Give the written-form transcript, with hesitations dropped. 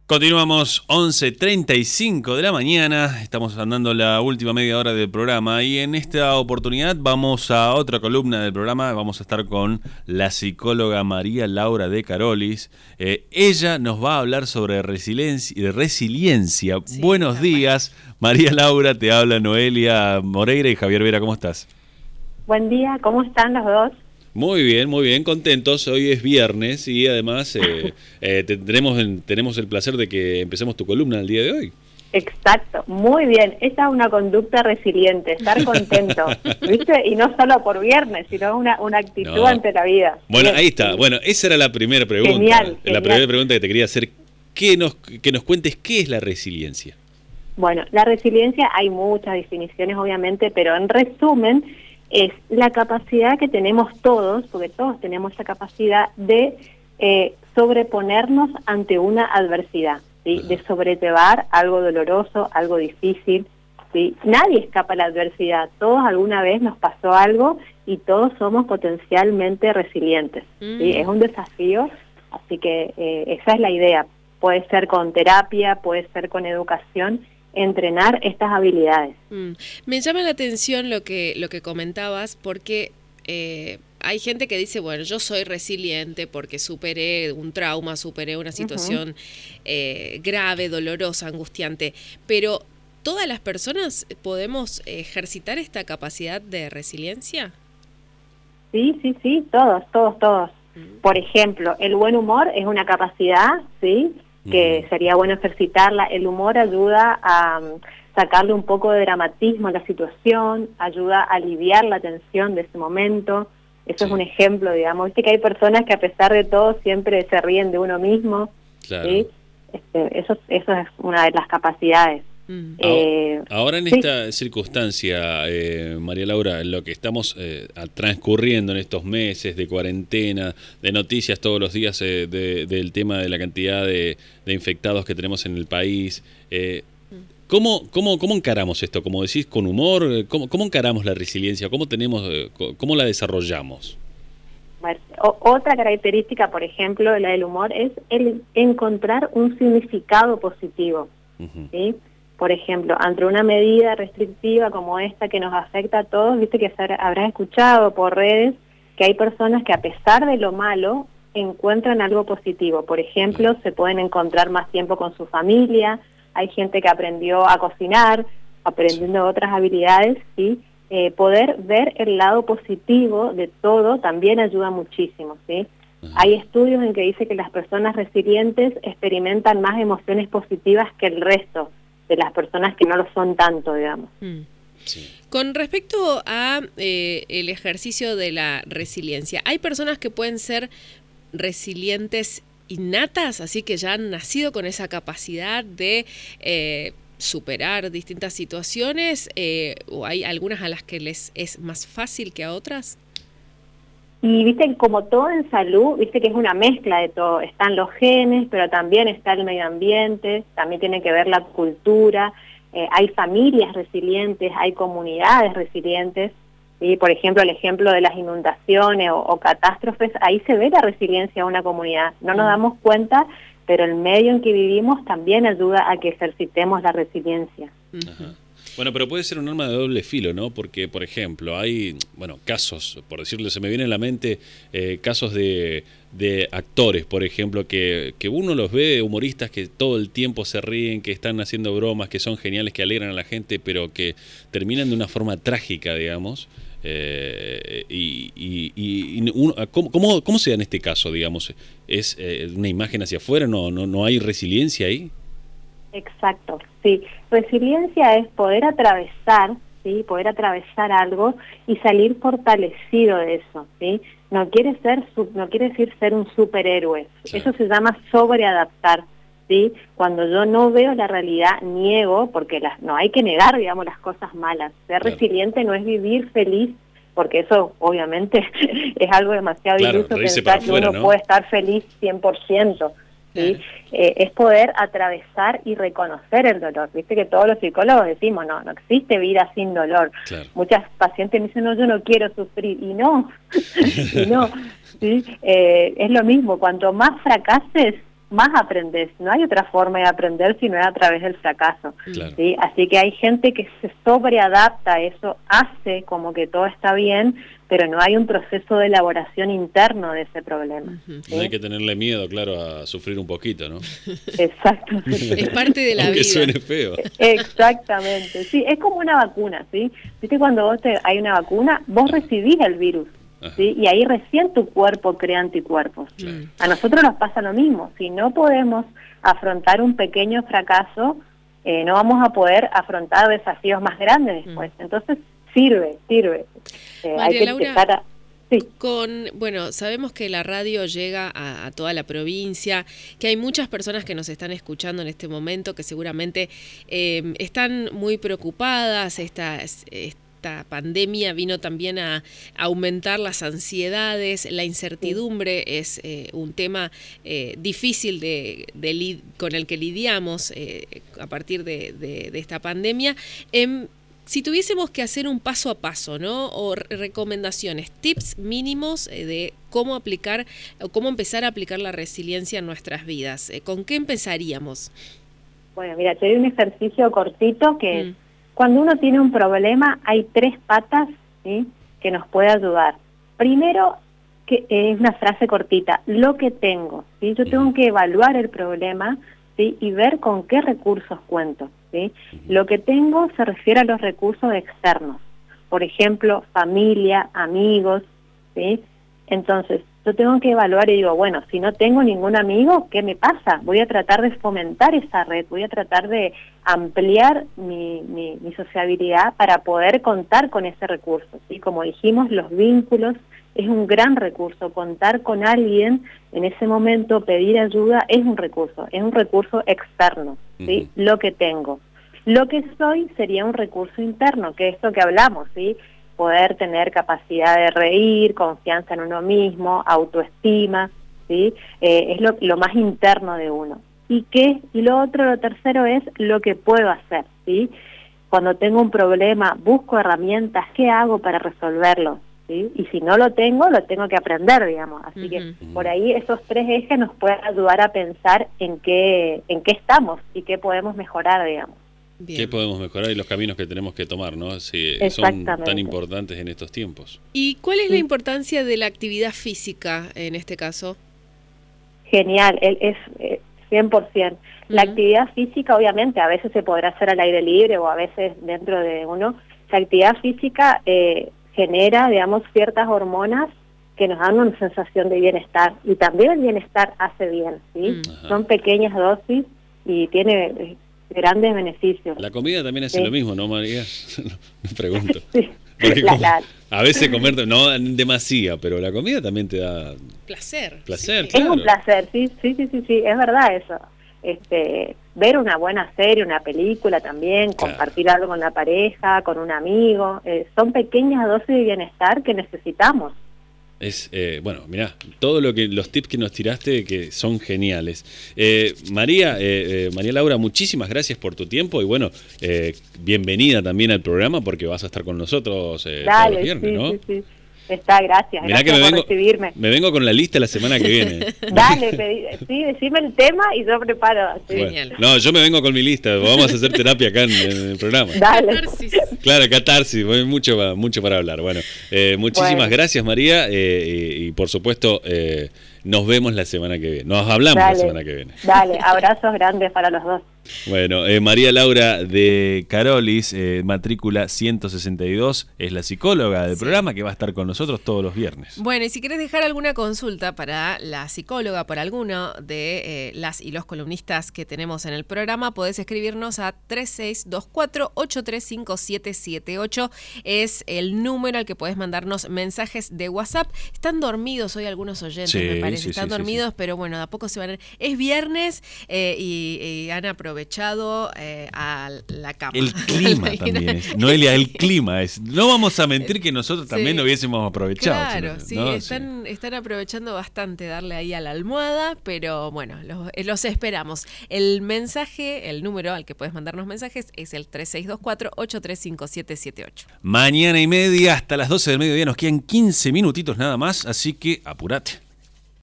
Continuamos 11:35 de la mañana, estamos andando la última media hora del programa y en esta oportunidad vamos a otra columna del programa, vamos a estar con la psicóloga María Laura de Carolis. Ella nos va a hablar sobre resiliencia. Sí, buenos días, María Laura, te habla Noelia Moreira y Javier Vera, ¿cómo estás? Buen día, ¿cómo están los dos? Muy bien, contentos. Hoy es viernes y además tenemos el placer de que empecemos tu columna el día de hoy. Exacto, muy bien. Esa es una conducta resiliente, estar contento, ¿viste? Y no solo por viernes, sino una actitud ante la vida. Bueno, bien, ahí está. sí. Bueno, esa era la primera pregunta. Genial. La primera pregunta que te quería hacer, que nos cuentes qué es la resiliencia. Bueno, la resiliencia hay muchas definiciones, obviamente, pero en resumen es la capacidad que tenemos todos, porque todos tenemos esa capacidad de sobreponernos ante una adversidad, ¿sí? De sobrellevar algo doloroso, algo difícil, ¿sí? Nadie escapa a la adversidad, todos alguna vez nos pasó algo y todos somos potencialmente resilientes, ¿sí? Es un desafío, así que esa es la idea. Puede ser con terapia, puede ser con educación, entrenar estas habilidades. Me llama la atención lo que comentabas, porque hay gente que dice, bueno, yo soy resiliente porque superé un trauma, superé una situación grave, dolorosa, angustiante, pero ¿todas las personas podemos ejercitar esta capacidad de resiliencia? Sí, todos. Por ejemplo, el buen humor es una capacidad, ¿sí?, que sería bueno ejercitarla. El humor ayuda a sacarle un poco de dramatismo a la situación, ayuda a aliviar la tensión de ese momento. Eso es un ejemplo, digamos. Viste que hay personas que a pesar de todo siempre se ríen de uno mismo. Claro. ¿Sí? Eso es una de las capacidades. Ahora en esta circunstancia, María Laura, en lo que estamos transcurriendo en estos meses de cuarentena, de noticias todos los días del tema de la cantidad de infectados que tenemos en el país, ¿cómo encaramos esto? Como decís, con humor, ¿cómo encaramos la resiliencia? ¿Cómo la desarrollamos? Bueno, otra característica, por ejemplo, la del humor, es el encontrar un significado positivo, ¿sí? Por ejemplo, ante una medida restrictiva como esta que nos afecta a todos, viste que habrás escuchado por redes que hay personas que a pesar de lo malo encuentran algo positivo. Por ejemplo, se pueden encontrar más tiempo con su familia, hay gente que aprendió a cocinar, aprendiendo otras habilidades, ¿sí? Poder ver el lado positivo de todo también ayuda muchísimo, ¿sí? Hay estudios en que dice que las personas resilientes experimentan más emociones positivas que el resto de las personas que no lo son tanto, digamos. Sí. Con respecto a el ejercicio de la resiliencia, ¿hay personas que pueden ser resilientes innatas, así que ya han nacido con esa capacidad de superar distintas situaciones, o hay algunas a las que les es más fácil que a otras? Y viste, como todo en salud, viste que es una mezcla de todo. Están los genes, pero también está el medio ambiente, también tiene que ver la cultura. Hay familias resilientes, hay comunidades resilientes. ¿Sí? Por ejemplo, el ejemplo de las inundaciones o catástrofes, ahí se ve la resiliencia de una comunidad. No nos damos cuenta, pero el medio en que vivimos también ayuda a que ejercitemos la resiliencia. Ajá. Bueno, pero puede ser un arma de doble filo, ¿no? Porque, por ejemplo, hay, casos, por decirlo, se me viene a la mente casos de actores, por ejemplo, que uno los ve, humoristas que todo el tiempo se ríen, que están haciendo bromas, que son geniales, que alegran a la gente, pero que terminan de una forma trágica, digamos. ¿Cómo se da en este caso, digamos? ¿Es una imagen hacia afuera? ¿No hay resiliencia ahí? Exacto, sí. Resiliencia es poder atravesar, ¿sí? Poder atravesar algo y salir fortalecido de eso, ¿sí? No quiere decir ser un superhéroe. Sí. Eso se llama sobreadaptar, ¿sí? Cuando yo no veo la realidad, niego, porque no hay que negar, digamos, las cosas malas. Ser resiliente no es vivir feliz, porque eso obviamente es algo demasiado iluso pensar que uno puede estar feliz 100%. ¿Sí? Es poder atravesar y reconocer el dolor. Viste que todos los psicólogos decimos, no existe vida sin dolor. Claro. Muchas pacientes me dicen, no, yo no quiero sufrir, y no, ¿sí? Es lo mismo, cuanto más fracases, más aprendes. No hay otra forma de aprender si no es a través del fracaso. Claro. ¿Sí? Así que hay gente que se sobreadapta a eso, hace como que todo está bien, pero no hay un proceso de elaboración interno de ese problema. Uh-huh. ¿Sí? No hay que tenerle miedo, claro, a sufrir un poquito, ¿no? Exacto. Es parte de la Aunque vida. suene feo. Exactamente, sí, es como una vacuna, ¿sí? Viste, cuando hay una vacuna, vos recibís el virus, ¿sí? Y ahí recién tu cuerpo crea anticuerpos. Claro. A nosotros nos pasa lo mismo, si no podemos afrontar un pequeño fracaso, no vamos a poder afrontar desafíos más grandes después. Entonces, sirve. Hay que empezar a... Sí. Bueno, sabemos que la radio llega a toda la provincia, que hay muchas personas que nos están escuchando en este momento, que seguramente están muy preocupadas. Esta pandemia vino también a aumentar las ansiedades, la incertidumbre es un tema difícil con el que lidiamos a partir de esta pandemia. Si tuviésemos que hacer un paso a paso, ¿no? O recomendaciones, tips mínimos de cómo aplicar o cómo empezar a aplicar la resiliencia en nuestras vidas, ¿con qué empezaríamos? Bueno, mira, te doy un ejercicio cortito que cuando uno tiene un problema hay 3 patas, ¿sí?, que nos puede ayudar. Primero, que es una frase cortita, lo que tengo, ¿sí? Yo tengo que evaluar el problema, ¿sí?, y ver con qué recursos cuento. ¿Sí? Lo que tengo se refiere a los recursos externos, por ejemplo, familia, amigos, ¿sí? Entonces, yo tengo que evaluar y digo, bueno, si no tengo ningún amigo, ¿qué me pasa? Voy a tratar de fomentar esa red, voy a tratar de ampliar mi sociabilidad para poder contar con ese recurso, ¿sí? Como dijimos, los vínculos es un gran recurso, contar con alguien en ese momento, pedir ayuda es un recurso externo, ¿sí? Lo que tengo. Lo que soy sería un recurso interno, que es esto que hablamos, ¿sí? Poder tener capacidad de reír, confianza en uno mismo, autoestima, ¿sí? Es lo más interno de uno. Y lo tercero es lo que puedo hacer, ¿sí? Cuando tengo un problema, busco herramientas, ¿qué hago para resolverlo? ¿Sí? Y si no lo tengo que aprender, digamos. Así que por ahí esos 3 ejes nos pueden ayudar a pensar en qué estamos y qué podemos mejorar, digamos. Bien. ¿Qué podemos mejorar y los caminos que tenemos que tomar, ¿no? Si son tan importantes en estos tiempos. ¿Y cuál es la importancia de la actividad física en este caso? Genial, es 100%. La actividad física, obviamente, a veces se podrá hacer al aire libre o a veces dentro de uno. La actividad física genera, digamos, ciertas hormonas que nos dan una sensación de bienestar, y también el bienestar hace bien, ¿sí? Son pequeñas dosis y tiene grandes beneficios. La comida también hace lo mismo, ¿no, María? Me pregunto. Sí. Porque a veces comer, no demasiado, pero la comida también te da placer. Sí. Claro. Es un placer, sí, es verdad eso. Ver una buena serie, una película también, compartir algo con la pareja, con un amigo, son pequeñas dosis de bienestar que necesitamos. Bueno, mirá, los tips que nos tiraste que son geniales. María Laura, muchísimas gracias por tu tiempo y bueno, bienvenida también al programa porque vas a estar con nosotros todos los viernes, ¿no? Sí. Gracias Mirá que por recibirme. Me vengo con la lista la semana que viene. Dale, decime el tema y yo preparo. Sí. Bueno, no, yo me vengo con mi lista, vamos a hacer terapia acá en el programa. Dale. Claro, catarsis, mucho para hablar. Bueno, muchísimas gracias, María, y por supuesto nos vemos la semana que viene. Nos hablamos la semana que viene. Dale, abrazos grandes para los dos. Bueno, María Laura de Carolis, matrícula 162, es la psicóloga del programa que va a estar con nosotros todos los viernes. Bueno, y si querés dejar alguna consulta para la psicóloga, para alguno de las y los columnistas que tenemos en el programa, podés escribirnos a 3624-835778. Es el número al que podés mandarnos mensajes de WhatsApp. Están dormidos hoy algunos oyentes, me parece. Están dormidos, pero bueno, de a poco se van. Es viernes y han aprovechado a la cama. El clima también es. Noelia, el clima es. No vamos a mentir que nosotros también lo hubiésemos aprovechado. Claro, sí, ¿no? Están aprovechando bastante darle ahí a la almohada, pero bueno, los esperamos. El número al que puedes mandarnos mensajes es el 3624-835778. Mañana y media hasta las 12 del mediodía nos quedan 15 minutitos nada más, así que apurate.